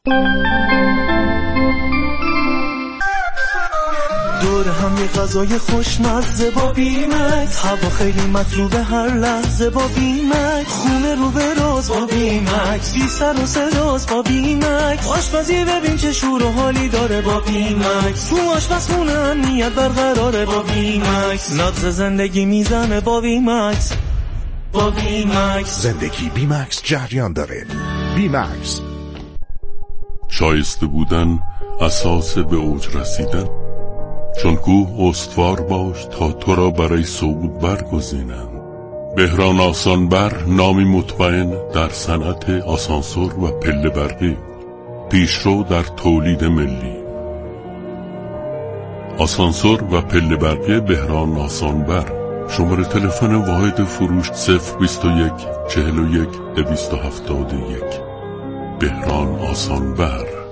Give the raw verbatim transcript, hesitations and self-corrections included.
دور هم یه غذای خوشمزه با بیمکس، هوا خیلی مطلوبه هر لحظه با بیمکس، خونه رو به راز با بیمکس، بی سر و صداست با بیمکس، آشپزی ببین چه شور و حالی داره با بیمکس، تو آشپزخونه امنیت برقراره با بیمکس، نبض زندگی میزنه با بیمکس. با بیمکس زندگی بیمکس جریان داره. بیمکس. شایسته بودن اساس به اوج رسیدن، چون کوه استوار باش تا تو را برای صعود برگزینند. بهران آسانبر نامی مطمئن در صنعت آسانسور و پله برقی، پیشرو در تولید ملی. آسانسور و پله برقی بهران آسانبر. شماره تلفن واحد فروش صفر بیست و یک چهل و یک دویست و هفتاد و یک. بهران آسانبر.